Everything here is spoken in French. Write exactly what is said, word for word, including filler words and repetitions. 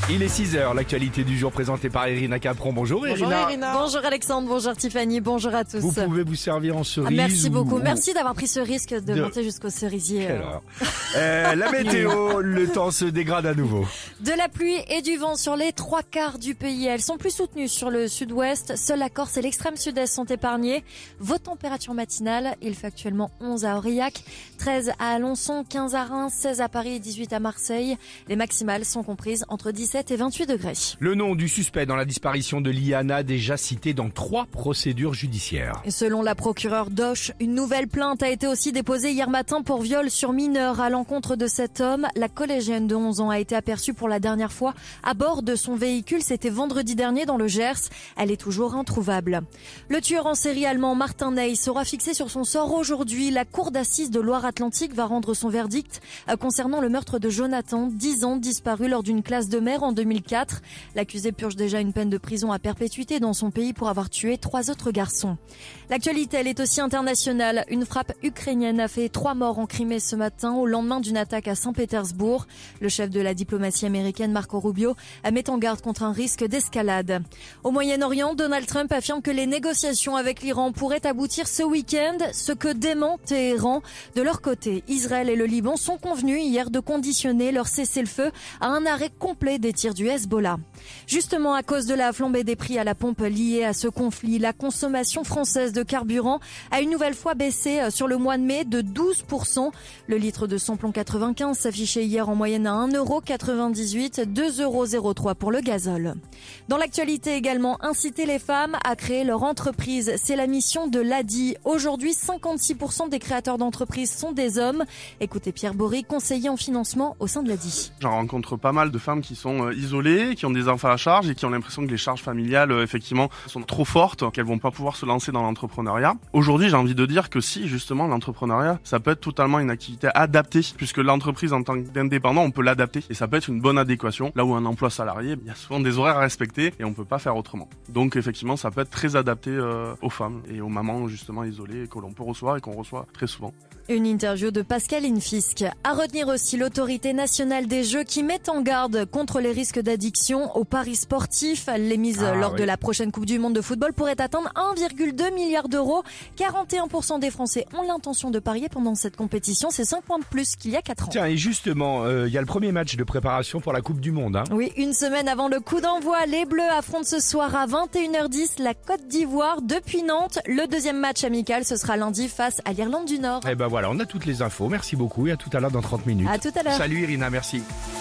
Il est six heures, l'actualité du jour présentée par Irina Capron. Bonjour Irina. Bonjour Irina. Bonjour Alexandre, bonjour Tiffany, bonjour à tous. Vous pouvez vous servir en cerise. Ah, merci ou... beaucoup, merci d'avoir pris ce risque de, de... monter jusqu'au cerisier. Quelle heure. euh, la météo, le temps se dégrade à nouveau. De la pluie et du vent sur les trois quarts du pays. Elles sont plus soutenues sur le sud-ouest. Seule la Corse et l'extrême sud-est sont épargnés. Vos températures matinales, il fait actuellement onze à Aurillac, treize à Alençon, quinze à Reims, seize à Paris et dix-huit à Marseille. Les maximales sont comprises entre dix-sept et vingt-huit degrés. Le nom du suspect dans la disparition de Liana, déjà cité dans trois procédures judiciaires. Et selon la procureure Doche, une nouvelle plainte a été aussi déposée hier matin pour viol sur mineur à l'encontre de cet homme. La collégienne de onze ans a été aperçue pour la dernière fois à bord de son véhicule. C'était vendredi dernier dans le Gers. Elle est toujours introuvable. Le tueur en série allemand Martin Ney sera fixé sur son sort aujourd'hui. La cour d'assises de Loire-Atlantique va rendre son verdict concernant le meurtre de Jonathan, dix ans, disparu lors d'une classe de mer en deux mille quatre. L'accusé purge déjà une peine de prison à perpétuité dans son pays pour avoir tué trois autres garçons. L'actualité, elle est aussi internationale. Une frappe ukrainienne a fait trois morts en Crimée ce matin au lendemain d'une attaque à Saint-Pétersbourg. Le chef de la diplomatie américaine, Marco Rubio, met en garde contre un risque d'escalade. Au Moyen-Orient, Donald Trump affirme que les négociations avec l'Iran pourraient aboutir ce week-end, ce que dément Téhéran. De leur côté, Israël et le Liban sont convenus hier de conditionner leur cessez-le-feu à un arrêt complet des tirs du Hezbollah. Justement, à cause de la flambée des prix à la pompe liée à ce conflit, la consommation française de carburant a une nouvelle fois baissé sur le mois de mai de douze pour cent. Le litre de samplon quatre-vingt-quinze s'affichait hier en moyenne à un euro quatre-vingt-dix-huit, deux euros zéro trois pour le gazole. Dans l'actualité également, inciter les femmes à créer leur entreprise. C'est la mission de l'A D I. Aujourd'hui, cinquante-six pour cent des créateurs d'entreprises sont des hommes. Écoutez Pierre Bory, conseiller en financement au sein de l'A D I. J'en rencontre pas mal de femmes qui sont isolées, qui ont des enfants à charge et qui ont l'impression que les charges familiales, effectivement, sont trop fortes, qu'elles vont pas pouvoir se lancer dans l'entrepreneuriat. Aujourd'hui, j'ai envie de dire que si, justement, l'entrepreneuriat, ça peut être totalement une activité adaptée, puisque l'entreprise en tant qu'indépendant, on peut l'adapter et ça peut être une bonne adéquation. Là où un emploi salarié, il y a souvent des horaires à respecter et on peut pas faire autrement. Donc, effectivement, ça peut être très adapté euh, aux femmes et aux mamans, justement, isolées que l'on peut recevoir et qu'on reçoit très souvent. Une interview de Pascaline Fisk. À retenir aussi l'autorité nationale des jeux qui met en garde contre les risques d'addiction aux paris sportifs. Les mises ah, lors oui. de la prochaine Coupe du Monde de football pourraient atteindre un virgule deux milliard d'euros. quarante et un pour cent des Français ont l'intention de parier pendant cette compétition. C'est cinq points de plus qu'il y a quatre ans. Tiens, et justement, il euh, y a le premier match de préparation pour la Coupe du Monde. Hein. Oui, une semaine avant le coup d'envoi, les Bleus affrontent ce soir à vingt et une heures dix la Côte d'Ivoire depuis Nantes. Le deuxième match amical, ce sera lundi face à l'Irlande du Nord. Et ben voilà, on a toutes les infos. Merci beaucoup et à tout à l'heure dans trente minutes. À tout à l'heure. Salut Irina, merci.